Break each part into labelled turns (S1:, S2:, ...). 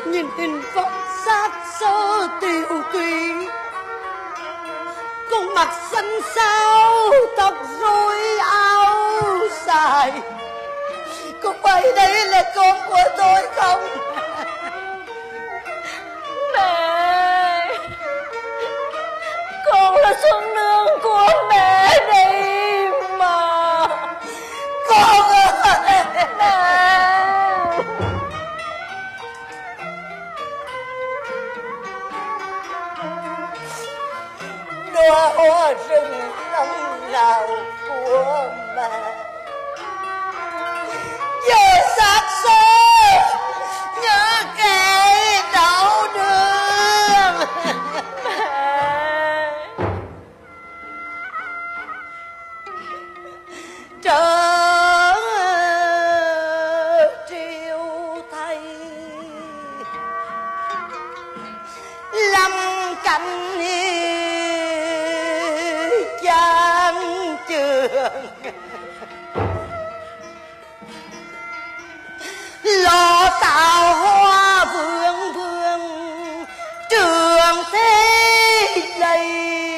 S1: nhìn hình vóc xác xơ tiều tụy, con mặt xanh xao, tóc rối áo xài. Có phải đây là con của tôi không?
S2: Mẹ, con là Xuân Nương của mẹ đây mà.
S1: Con ơi!
S2: Mẹ.
S1: Đóa hoa rừng năm nào của mẹ giờ xác xơ nhớ kẻ đau đường. Trở triều thay lâm cảnh chán trường, lo tạo hoa vương vương trường thế đầy,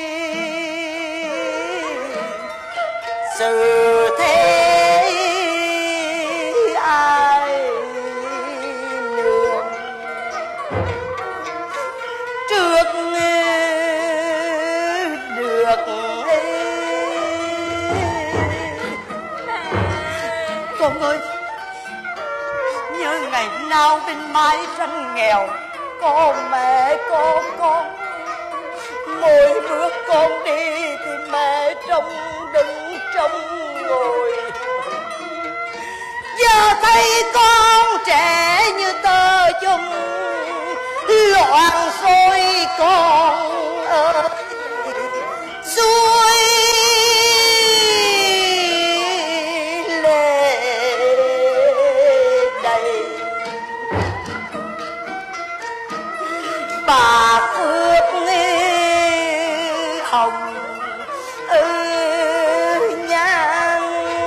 S1: sự thế ai lường trước được. Con ơi, nhớ ngày nào bên mái tranh nghèo, có mẹ có con. Mỗi bước con đi thì mẹ trông đứng trông ngồi. Giờ thấy con trẻ như tơ chung, loạn xôi con ơi xuôi lệ đầy. Bà Phước Hồng nhan.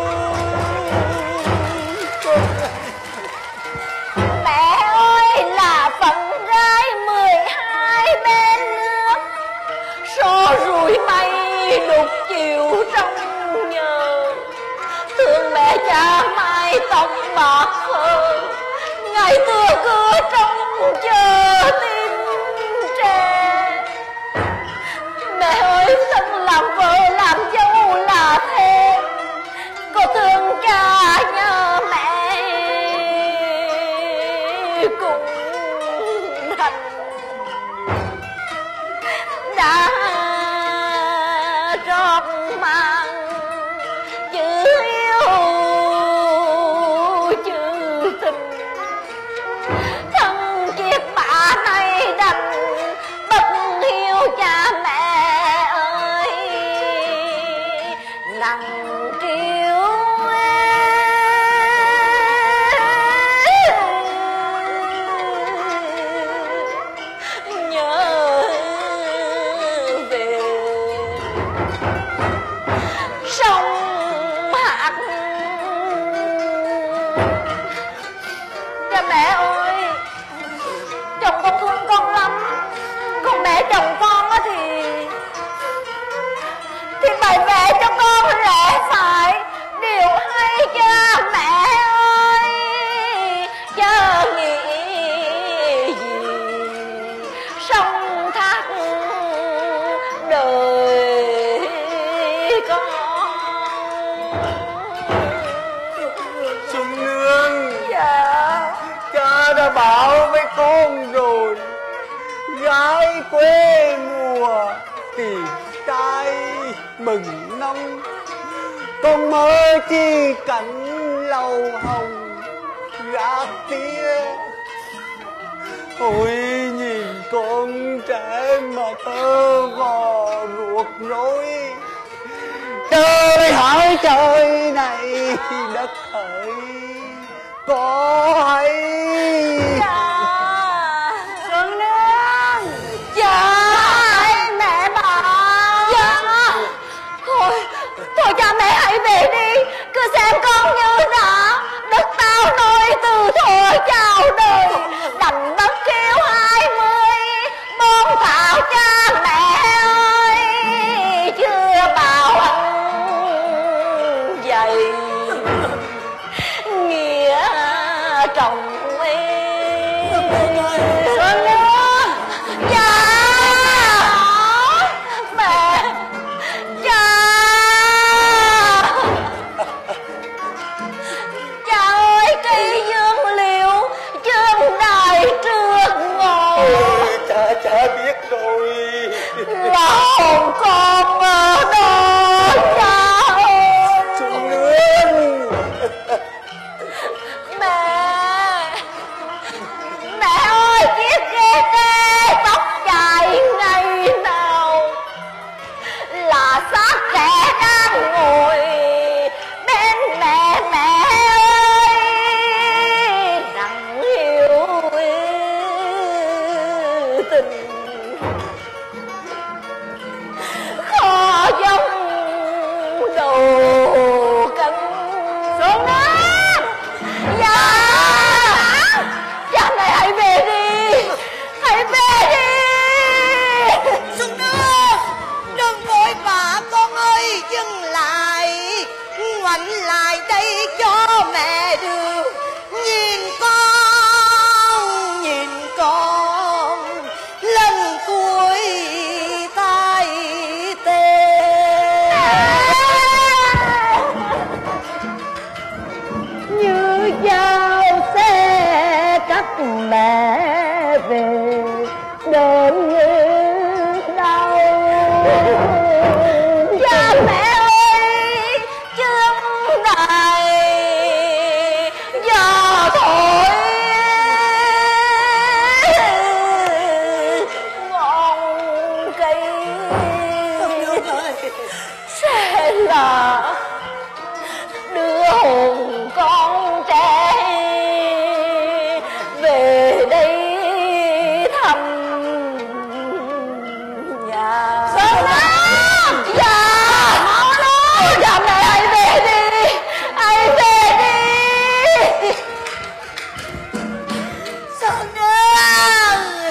S2: Mẹ ơi, là phận gái 12 bên nước, so rủi mây đục chiều trong nhờ. Thương mẹ cha mái tóc bạc phơ, ngày xưa cứ trông chờ tin trẻ. Mẹ ơi, xin làm vợ làm dâu là thế, có thương cha nhớ mẹ cùng thành. Đã trót mang chữ yêu chữ tình, thân chiếc bả này đành bất hiếu cha mẹ ơi. Nặng triều nhớ về sông hạt. Cha mẹ ơi, chồng con thương con lắm, còn mẹ chồng con á thì bày vẽ cho con lẽ phải điều hay cha mẹ ơi. Chớ nghĩ gì sông thác đời con.
S3: Xuân Nương,
S2: Dạ.
S3: cha đã bảo với con rồi, gái quê mùa thì trai mừng năm. Con mơ chi cảnh lầu hồng gác tía. Ôi nhìn con trẻ mà tơ vò ruột rối. Trời hỡi trời này đất hỡi có hay.
S2: Dạ.
S1: Xuân Nương.
S2: Dạ. Mẹ bà. Dạ. Thôi cha mẹ hãy về đi, cứ xem con như đã đất tao nuôi từ thuở chào đời, đành bất khi
S1: con nương.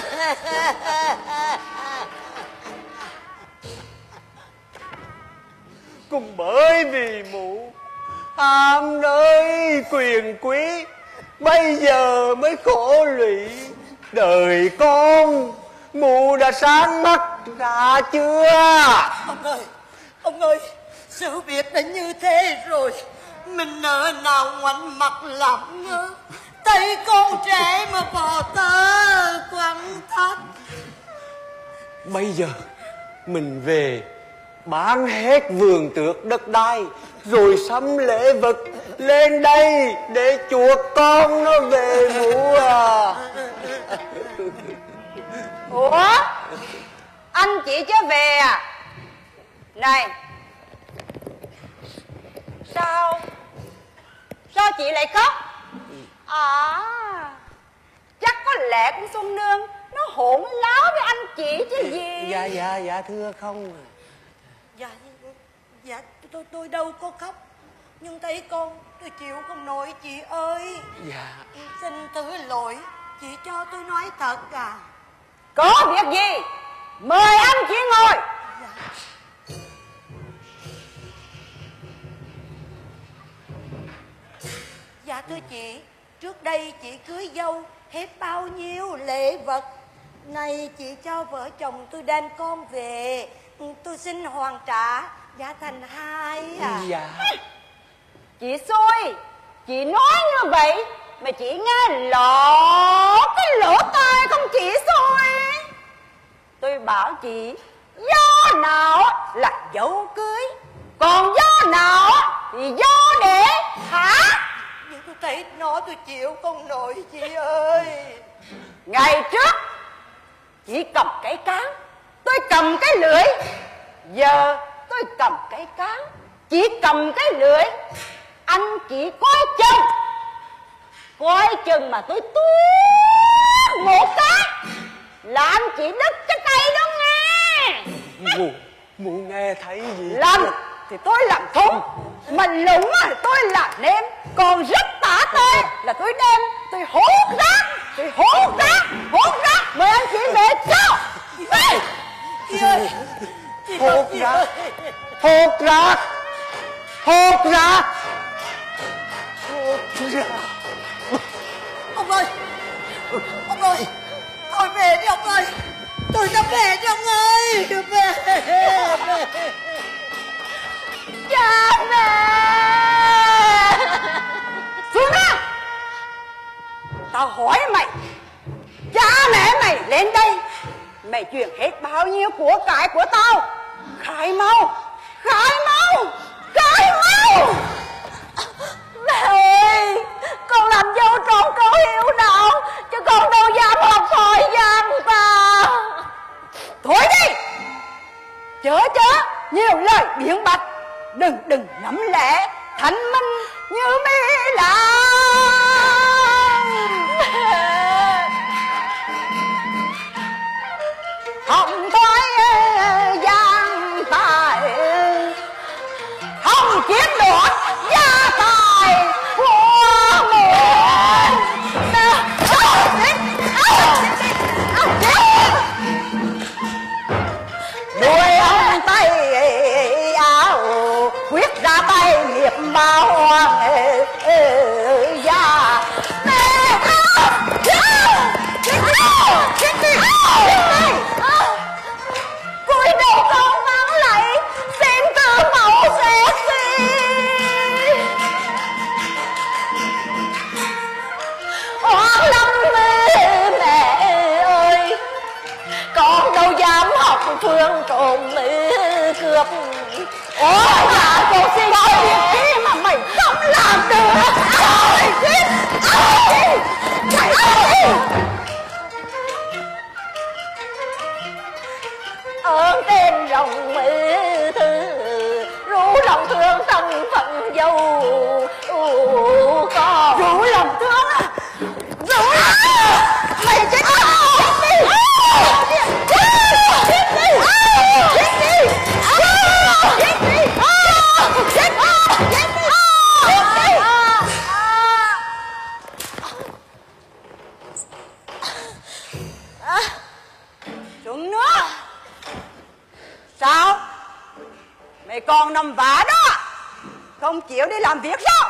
S3: Cũng bởi vì mụ ham nơi quyền quý, bây giờ mới khổ lụy. Đời con mụ đã sáng mắt ra chưa?
S1: Ông ơi, sự việc đã như thế rồi, mình nỡ nào ngoảnh mặt làm ngơ. Tay con trẻ mà bò tơ quăng thắt.
S3: Bây giờ mình về bán hết vườn tược đất đai, rồi sắm lễ vật lên đây để chuộc con nó về mụ à.
S2: Ủa, anh chị chưa về à? Này, sao chị lại khóc? À, chắc có lẽ con Xuân Nương nó hỗn láo với anh chị chứ gì.
S3: Dạ thưa không.
S1: Dạ tôi đâu có khóc, nhưng thấy con tôi chịu không nổi chị ơi.
S3: Dạ.
S1: Xin thứ lỗi, chị cho tôi nói thật à.
S2: Có việc gì mời anh chị ngồi.
S1: Dạ thưa chị, trước đây chị cưới dâu hết bao nhiêu lễ vật, nay chị cho vợ chồng tôi đem con về, tôi xin hoàn trả giá thành 2 à.
S3: Dạ.
S2: Chị xui, chị nói như vậy mà chị nghe lọt cái lỗ tai không chị xui. Tôi bảo chị do nào là dấu cưới, còn do nào thì do để hả?
S1: Nhưng tôi thấy nó tôi chịu không nổi chị ơi.
S2: Ngày trước chị cầm cái cán, tôi cầm cái lưỡi. Giờ tôi cầm cái cán, chị cầm cái lưỡi. Anh chị coi chừng mà tôi tuốt một cái là anh chị đứt cái tay đó nghe.
S3: Mụ nghe thấy gì?
S2: Làm thì tôi làm thúng, mà lũng thì tôi làm nêm, còn rất tả tơi là tôi đem, tôi hốt rác. Mời anh chị về sao?
S1: Chị ơi,
S3: Hốt rác.
S1: Ông ơi, thôi về đi ông ơi, tôi sắp về đi ông ơi, về.
S2: Cha mẹ Phương An, tao hỏi mày, cha mẹ mày lên đây, mày chuyển hết bao nhiêu của cải của tao? Khai mau. Mẹ ơi, con làm dâu trọn câu hiếu đạo, chứ con đâu dám học hỏi gian ta. Thôi đi, chớ nhiều lời biện bạch, đừng nắm lẽ thành minh như mi làm. Không thôi gian tài, không chiếm đoạt gia tài của mình. Đuôi ông tay áo quyết ra tay nghiệp bao hoàng gia. Cúi đầu con mang lại xin từ mẫu sẽ oan lắm mẹ ơi, con đâu dám học phương trộm cướp. Ôi mà cô xin nói việc chi mà mày không làm được. Ơn tên rồng thư, rủ lòng thương thân phận dâu con. Rủ lòng thương à? Mày chết đi. còn nằm vả đó, không chịu đi làm việc sao?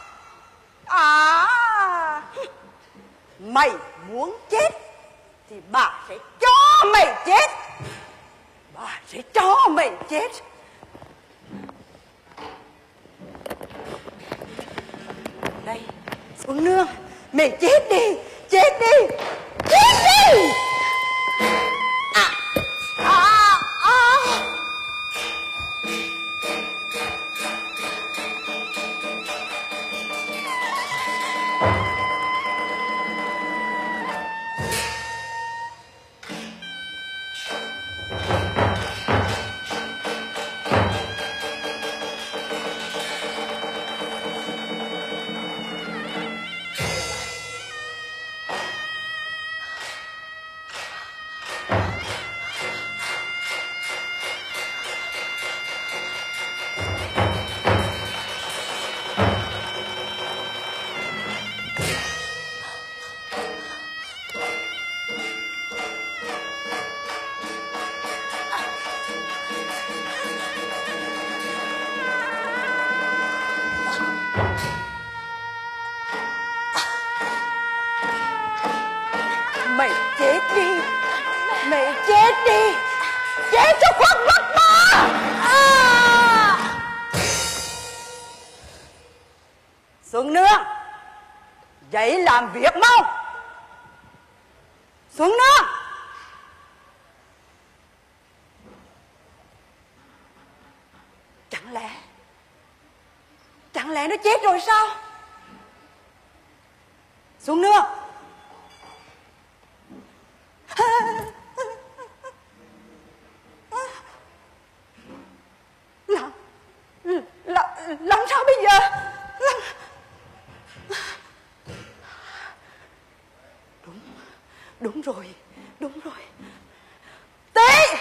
S2: À, mày muốn chết thì bà sẽ cho mày chết. Bà sẽ cho mày chết. Đây, Xuân Nương, mày chết đi, chết đi, chết đi. Mày chết đi, mày chết đi, chết cho khuất mắt mà. Xuân Nương, dậy làm việc mau. Xuân Nương, chẳng lẽ nó chết rồi sao? Xuân Nương, làm sao bây giờ? Đúng rồi. Tí ơi,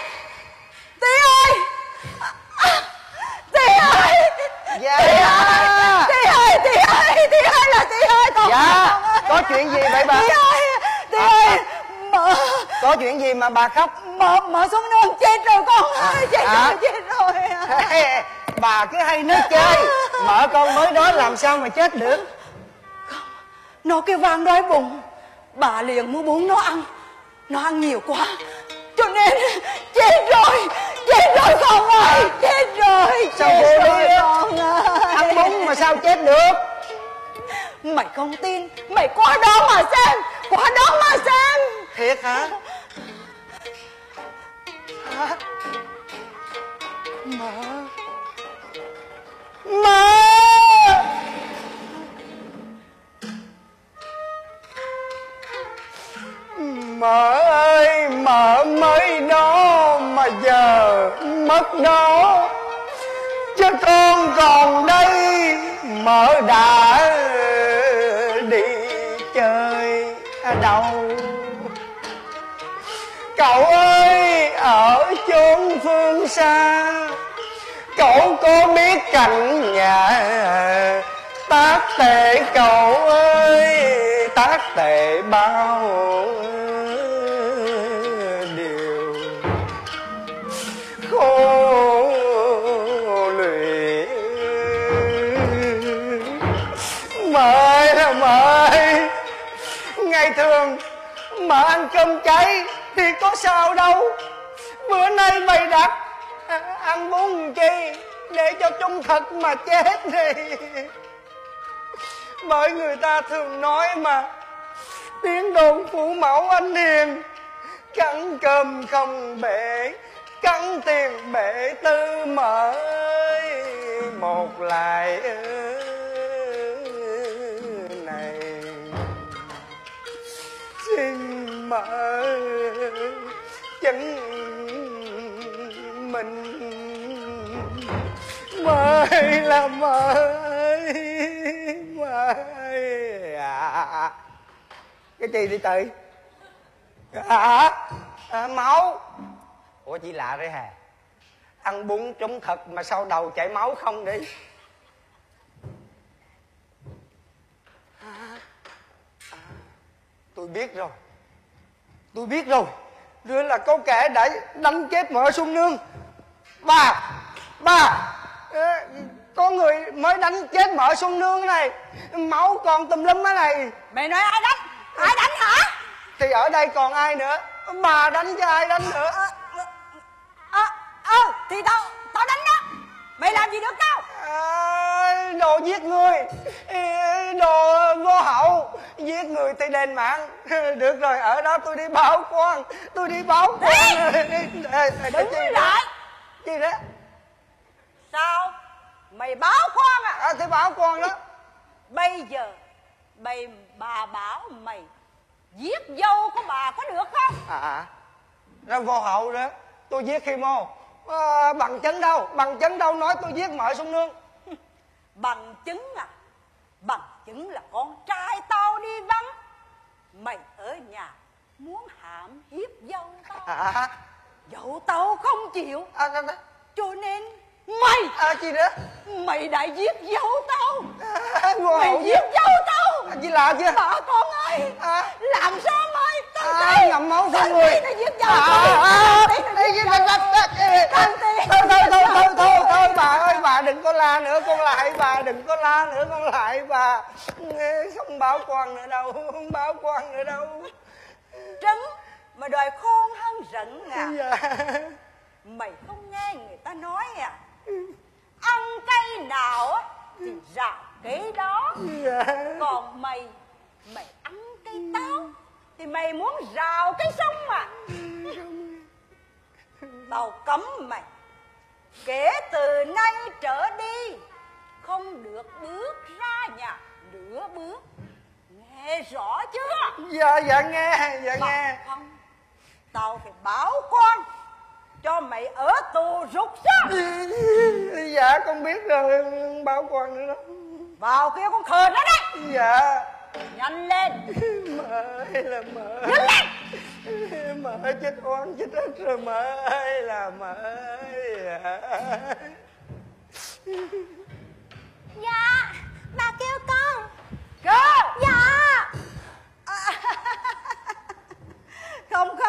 S2: Tí ơi,
S3: Dạ.
S2: Tí ơi là Tí ơi con.
S3: Dạ, có chuyện gì vậy bà?
S2: Tí ơi,
S3: Có chuyện gì mà bà khóc?
S2: Mợ Xuân Nương chết rồi con ơi, chết rồi.
S3: Bà cứ hay nói chơi, mợ con mới đó làm sao mà chết được?
S2: Nó kêu vang đói bụng, bà liền mua bún nó ăn nhiều quá, cho nên chết rồi con ơi, chết rồi.
S3: Sao vô lý á?
S2: Con ơi,
S3: Ăn bún mà sao chết được?
S2: mày không tin, mày qua đó mà xem.
S3: Thiệt hả? Mợ ơi, mợ mới đó mà giờ mất đó, chứ con còn đây mợ đã đi chơi đâu. Cậu ơi, ở chốn phương xa, cậu có biết cảnh nhà tác tệ cậu ơi, tác tệ bao điều khô luyện. Mợ ơi, ngày thường mà ăn cơm cháy thì có sao đâu, bữa nay mày đặt ăn bún chi để cho trung thực mà chết đi. Bởi người ta thường nói mà, tiếng đồn phụ mẫu anh hiền, cắn cơm không bể, cắn tiền bể tư. Mợ ơi, một lại này xin mợ chứng minh. Mợ ơi là mợ ơi, mợ ơi à. Cái gì đi trời? Máu. Ủa chị lạ đấy hả? Ăn bún trúng thật mà sau đầu chảy máu không đi? Tôi biết rồi. Rứa là có kẻ đã đánh chết mợ Xuân Nương. Bà
S4: Có người mới đánh chết mợ Xuân Nương này, máu còn tùm lum á này.
S2: Mày nói ai đánh? Ai đánh hả?
S4: Thì ở đây còn ai nữa? Bà đánh chứ ai đánh nữa.
S2: Thì tao đánh đó. Mày làm gì được đâu?
S4: Đồ giết người, đồ vô hậu, giết người thì đền mạng. Được rồi, ở đó tôi đi báo quan. Tôi đi báo quan.
S2: Đứng lại.
S4: Gì đó?
S2: Sao? Mày báo quan à?
S4: Thì báo quan đó.
S2: Bây giờ bà bảo mày giết dâu của bà có được không?
S4: Nó vô hậu nữa. Tôi giết Khi Mô. Bằng chứng đâu? Bằng chứng đâu nói tôi giết mợ Xuân Nương?
S2: Bằng chứng à? Bằng chứng là con trai tao đi vắng, mày ở nhà muốn hãm hiếp dâu tao. Dâu tao không chịu, cho nên mày
S4: gì nữa?
S2: Mày đã giết dâu tao.
S4: Mày
S2: giết dâu tao.
S4: Gì lạ chưa?
S2: Bà con ơi, làm sao mày Tao
S4: ngậm máu con người.
S2: nó giết dâu tao.
S4: Thôi bà ơi, bà đừng có la nữa, con lại bà, đừng có la nữa, con lại bà. Không báo quan nữa đâu, không báo quan nữa đâu.
S2: Trứng mà đòi khôn hơn rận à?
S4: Dạ.
S2: Mày không nghe người ta nói à, ăn cây nào á thì rào cây đó.
S4: Dạ.
S2: Còn mày ăn cây táo thì mày muốn rào cây sông mà. Tao cấm mày kể từ nay trở đi không được bước ra nhà nửa bước, nghe rõ chưa?
S4: Dạ nghe, dạ nghe.
S2: Không, tao phải báo quan cho mày ở tù rục ra.
S4: Dạ con biết rồi, báo quan nữa đó.
S2: Vào kia con khờ nó đấy.
S4: Dạ.
S2: Nhanh lên.
S4: Mợ ơi là mợ.
S2: Nhanh lên.
S4: Mợ chết oan chết ức rồi, mợ ơi là mợ ơi.
S5: Dạ, bà kêu con.
S2: Cơ.
S5: Dạ.
S2: Không.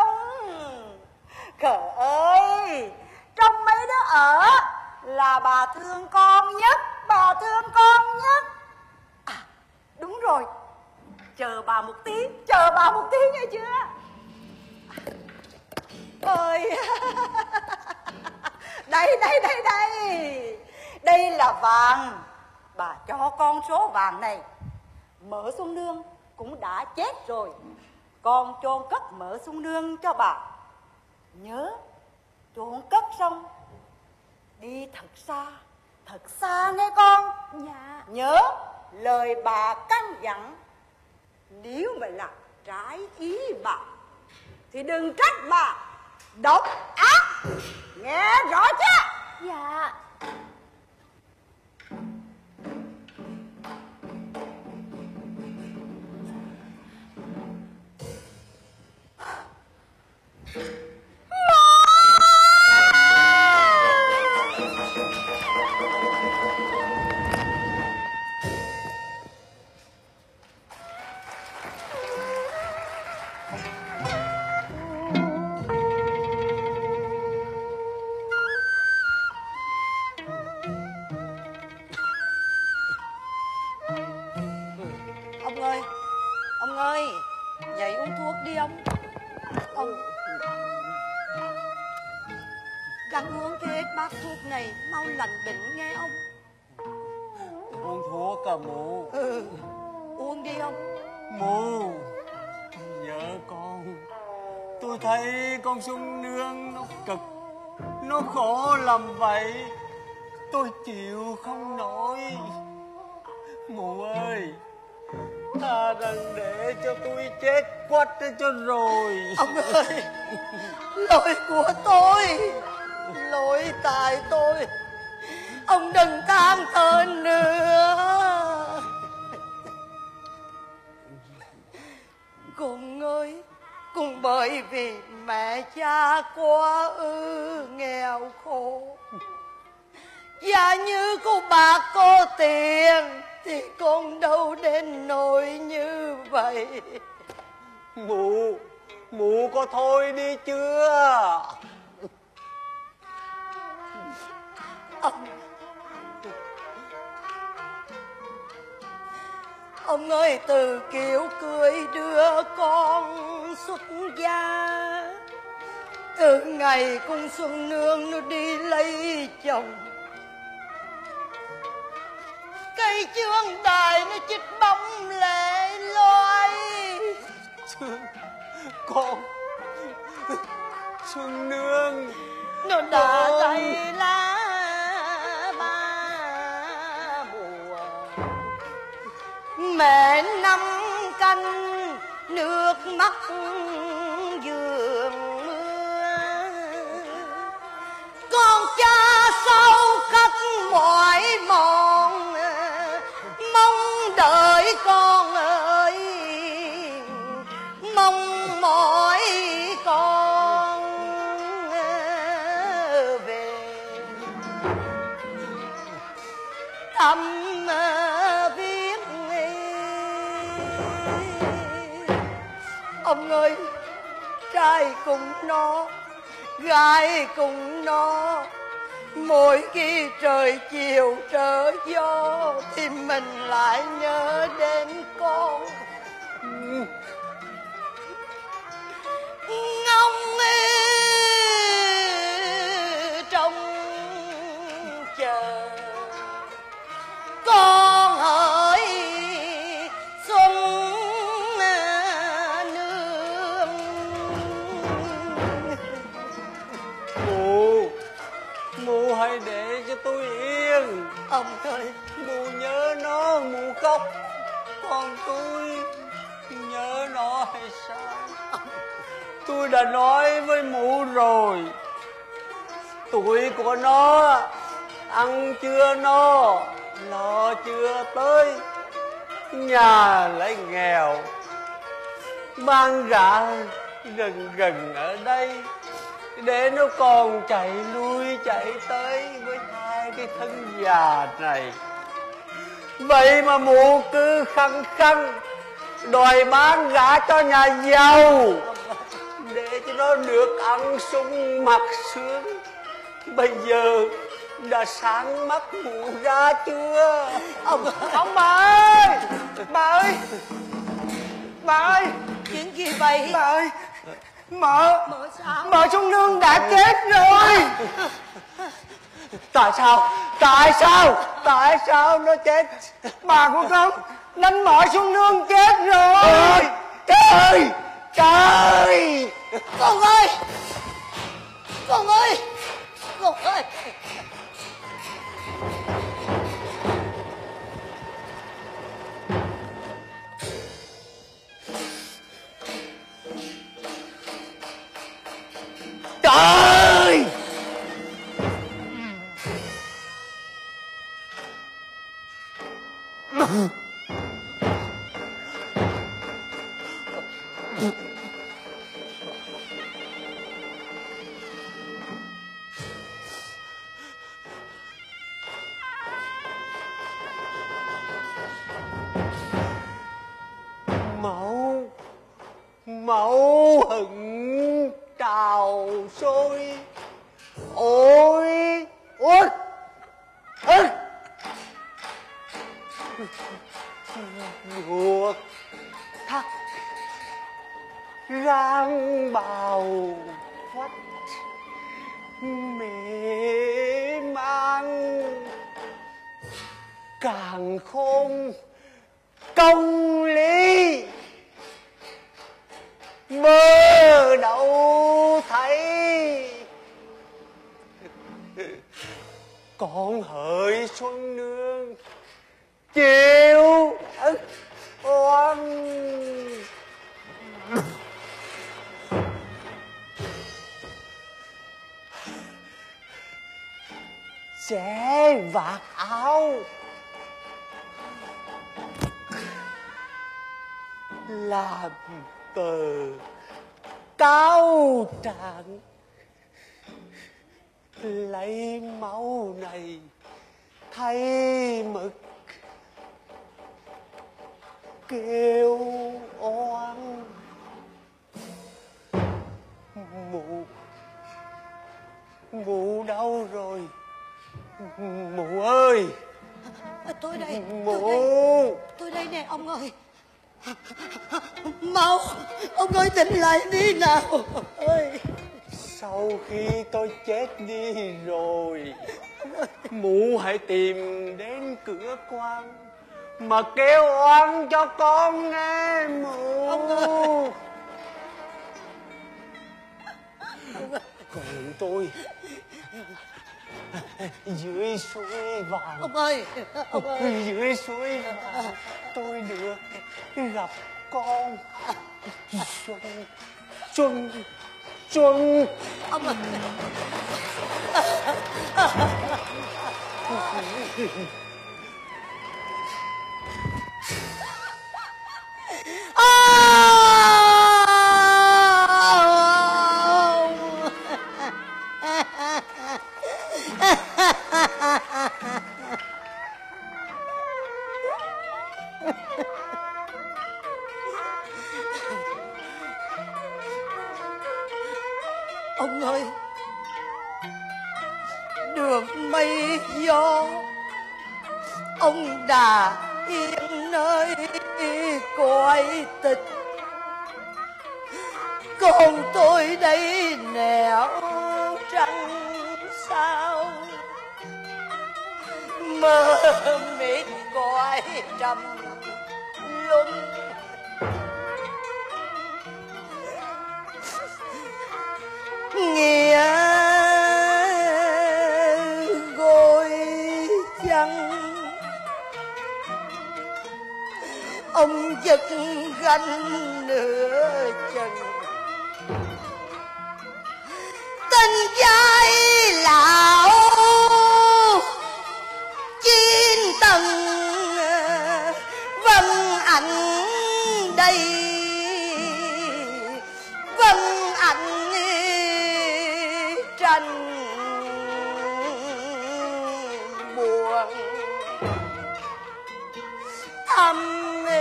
S2: Khờ ơi, trong mấy đứa ở là bà thương con nhất, bà thương con nhất. Đúng rồi, chờ bà một tí nghe chưa? Ơi. Đây là vàng. Bà cho con số vàng này. Mợ Xuân Nương cũng đã chết rồi, con chôn cất mợ Xuân Nương cho bà. Nhớ chôn cất xong đi thật xa nghe con.
S5: Dạ.
S2: Nhớ lời bà căn dặn, nếu mà làm trái ý bà thì đừng trách bà độc ác, nghe rõ chưa?
S5: Dạ.
S1: Ông ơi, dậy uống thuốc đi ông. Ông gắng uống hết bát thuốc này mau lành bệnh nghe ông.
S3: Uống thuốc à mụ?
S1: Uống đi ông.
S3: Mụ, vợ con, tôi thấy con Xuân Nương nó cực, nó khổ làm vậy, tôi chịu không nổi. Mụ ơi, tha rằng để cho tôi chết quách cho rồi.
S1: Ông ơi, lỗi của tôi, lỗi tại tôi, ông đừng than thở nữa. Con ơi, cũng bởi vì mẹ cha quá nghèo khổ, và như cô bạc có tiền thì con đâu đến nỗi như vậy.
S3: Mụ có thôi đi chưa?
S1: Ông ơi, từ kiểu cưới đưa con xuất gia, từ ngày cung Xuân Nương nó đi lấy chồng, cây chương đài nó chích bóng lệ loi.
S3: Con Xuân Nương
S1: Nó đã tay lá ba mùa, mẹ năm canh nước mắt giường mưa, con cha sau cách mỏi mòn, mong đợi con ơi, mong mỏi con về thăm viếng. Ông ơi, trai cùng nó, gái cùng nó, mỗi khi trời chiều trở gió thì mình lại nhớ đến con. Ngóng trong chờ con hỡi Xuân Nương.
S3: Mụ hãy để cho tôi yên.
S1: Ông ơi,
S3: Mụ nhớ nó, mụ khóc, còn tôi nhớ nó hay sao? Tôi đã nói với mụ rồi, tuổi của nó ăn chưa no, lo chưa tới, nhà lại nghèo, mang gạ gần ở đây để nó còn chạy lui chạy tới với hai cái thân già này. Vậy mà mụ cứ khăng khăng đòi bán gả cho nhà giàu để cho nó được ăn sung mặc sướng. Bây giờ đã sáng mắt mụ ra chưa?
S4: Ông bà ơi, bà ơi, bà ơi,
S1: chuyện gì vậy?
S4: bà ơi, mợ
S1: Sao?
S4: mợ Xuân Nương đã chết rồi.
S3: Tại sao nó chết?
S4: Bà của con đánh mợ Xuân Nương chết rồi.
S3: Trời
S1: Con ơi, con ơi, con ơi.
S3: trời. Mẫu hận trào sôi. Ôi út ruột thắt gan bào phách mê man, càng khôn công lý mơ đâu thấy. Con hỡi Xuân Nương chịu oan, xé vạt áo làm tờ cáo trạng, lấy máu này thay mực kêu oan. Mụ đâu rồi? Mụ ơi,
S1: Tôi đây.
S3: Mụ.
S1: Tôi đây nè ông ơi. Mau, ông ơi tỉnh lại đi nào. Ơi.
S3: Sau khi tôi chết đi rồi, mụ hãy tìm đến cửa quan mà kêu oan cho con nghe mụ. Còn tôi dưới suối vàng.
S1: Ông ơi, ông ơi.
S3: Dưới suối vàng tôi được gặp con. Xuân.
S1: Ông ơi. Ông ơi, đường mây gió ông đã yên nơi cõi tịch, còn tôi đây nẻo trăng sao mơ mịt cõi trầm luân. Nghĩa gối chăng ông giật gánh nửa chừng, tình giai lão chín tầng vân ảnh đây, vân ảnh tranh buồn thăm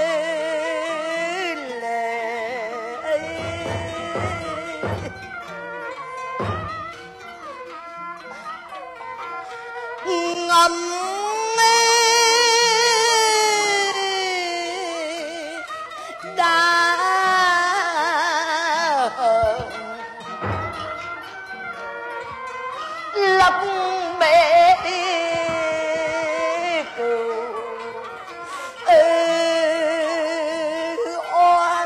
S1: ngầm đã lấp bể cừu oan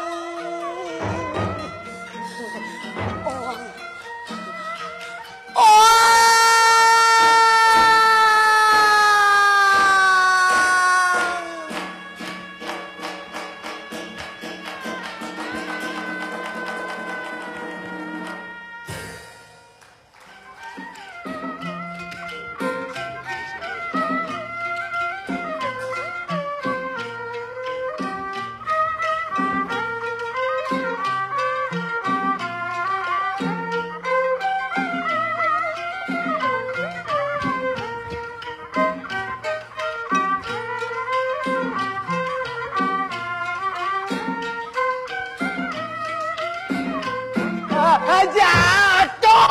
S4: Dạ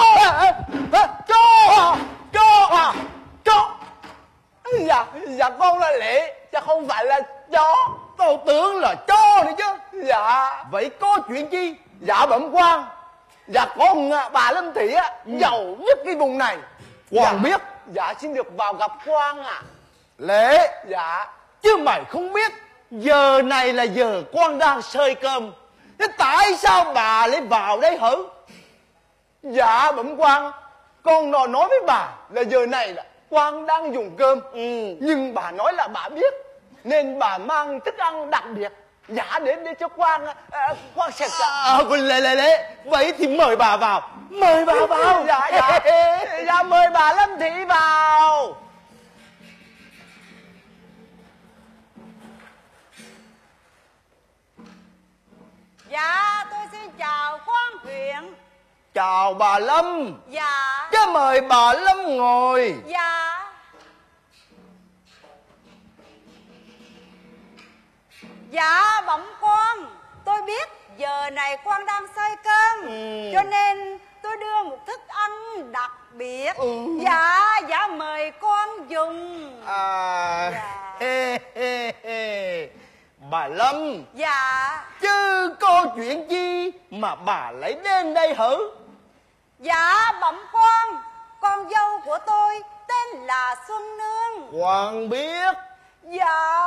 S4: chó. Dạ con là Lệ, dạ không phải là chó. Tôi tưởng là chó nữa chứ. Dạ vậy có chuyện chi? Dạ bẩm quan, dạ con bà Lâm Thị á, giàu nhất cái vùng này. Quan biết. Dạ xin được vào gặp quan à. Lệ. Dạ. Chứ mày không biết giờ này là giờ quan đang sơi cơm, thế tại sao bà lại vào đây hử? Dạ bẩm quan, con nói với bà là giờ này là quan đang dùng cơm. Nhưng bà nói là bà biết nên bà mang thức ăn đặc biệt. Dạ đến để cho quan sẽ Lệ vậy thì mời bà vào. Mời bà vào. Dạ mời bà Lâm Thị vào.
S2: Dạ tôi xin chào quan huyện.
S4: Chào bà Lâm.
S2: Dạ.
S4: Chứ mời bà Lâm ngồi.
S2: Dạ. Dạ bẩm quan, tôi biết giờ này quan đang xơi cơm, cho nên tôi tôi đưa một thức ăn đặc biệt. Dạ mời con dùng. Dạ.
S4: Bà Lâm.
S2: Dạ.
S4: Chứ có chuyện gì mà bà lại đến đây hả?
S2: Dạ bẩm quan, con dâu của tôi tên là Xuân Nương.
S4: Quan biết.
S2: Dạ.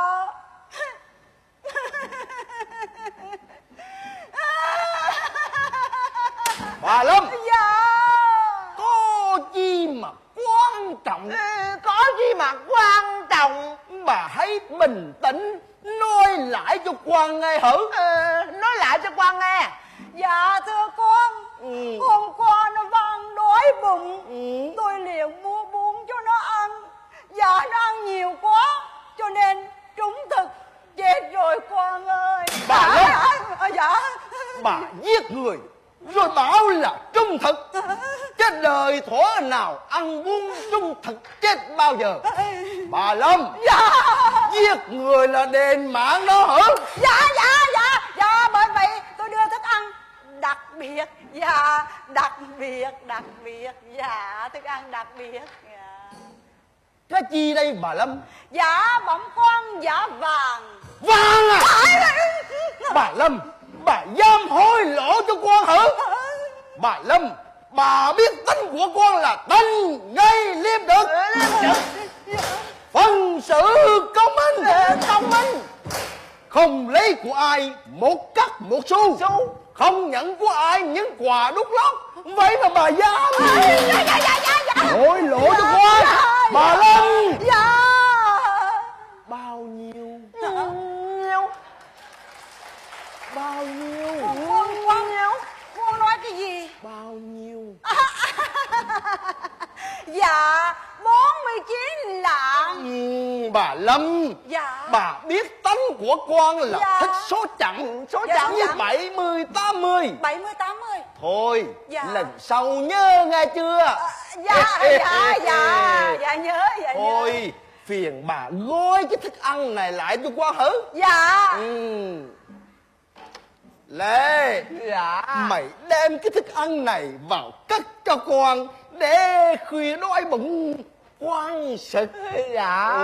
S4: Bà Lâm.
S2: Dạ.
S4: Có gì mà quan trọng?
S1: Có gì mà quan trọng?
S4: Bà hãy bình tĩnh nói lại cho quan nghe hử.
S1: Nói lại cho quan nghe.
S2: Dạ thưa con, hôm qua nó van đói bụng, tôi liền mua bún cho nó ăn. Dạ nó ăn nhiều quá cho nên trúng thực chết rồi quan ơi.
S4: Bà Lâm.
S2: Dạ.
S4: Bà giết người rồi bảo là trung thực. Cái đời thuở nào ăn buôn trung thực chết bao giờ? Bà Lâm.
S2: Dạ.
S4: Giết người là đền mạng đó hả?
S2: Dạ bởi vậy tôi đưa thức ăn đặc biệt. Dạ đặc biệt. Dạ thức ăn đặc biệt. Dạ.
S4: Cái chi đây bà Lâm?
S2: Dạ bẩm quan, dạ vàng.
S4: Vàng à? Bà Lâm, bà dám hối lộ cho quan hả? Bà Lâm, bà biết tính của con là tính ngay liêm được. Phân xử công minh.
S1: Công minh.
S4: Không lấy của ai một cắt một xu. Không nhận của ai những quà đút lót. Vậy mà bà dám hối lộ cho quan. Bà Lâm.
S2: Dạ.
S4: Bao nhiêu?
S2: Con nói cái gì?
S4: Bao nhiêu?
S2: Dạ 49 lạng.
S4: Bà Lâm.
S2: Dạ.
S4: Bà biết tánh của con là
S2: Dạ.
S4: thích số chẵn. Số
S2: Dạ,
S4: chẵn
S2: số
S4: như
S2: chẵn.
S4: 70, 80.
S2: 70, 80.
S4: Thôi
S2: Dạ.
S4: lần sau nhớ nghe chưa?
S2: Dạ nhớ.
S4: Thôi phiền bà gói cái thức ăn này lại cho quan hử.
S2: Dạ.
S4: Lê.
S1: Dạ.
S4: Mày đem cái thức ăn này vào cất cho quan để khuya đói bụng quan sực.
S1: Dạ.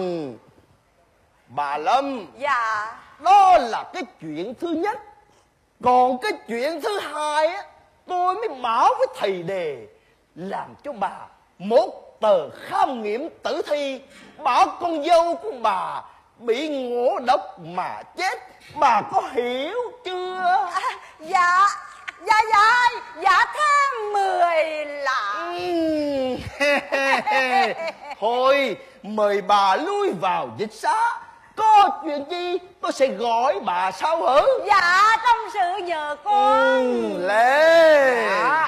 S4: Bà Lâm.
S2: Dạ.
S4: Đó là cái chuyện thứ nhất. Còn cái chuyện thứ hai á, tôi mới bảo với thầy đề làm cho bà một tờ khám nghiệm tử thi, bảo con dâu của bà bị ngộ độc mà chết. Bà có hiểu chưa?
S2: Dạ thêm 10 lạng.
S4: Thôi mời bà lui vào dịch xá. Có chuyện gì tôi sẽ gọi bà sau hử?
S2: Dạ tâm sự nhờ con.
S4: Lê.
S1: Dạ.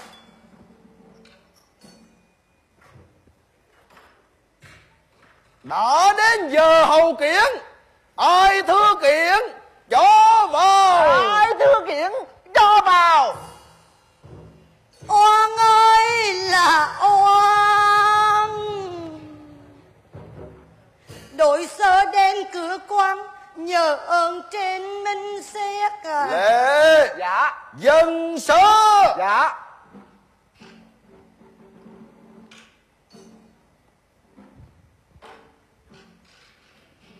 S4: Đã đến giờ hầu kiện. Ai thưa kiện cho vào.
S1: Ai thưa kiện cho vào.
S2: Oan ơi là oan, đội sơ đến cửa quan nhờ ơn trên minh xét.
S4: Lê.
S1: Dạ.
S4: Dân sơ.
S1: Dạ.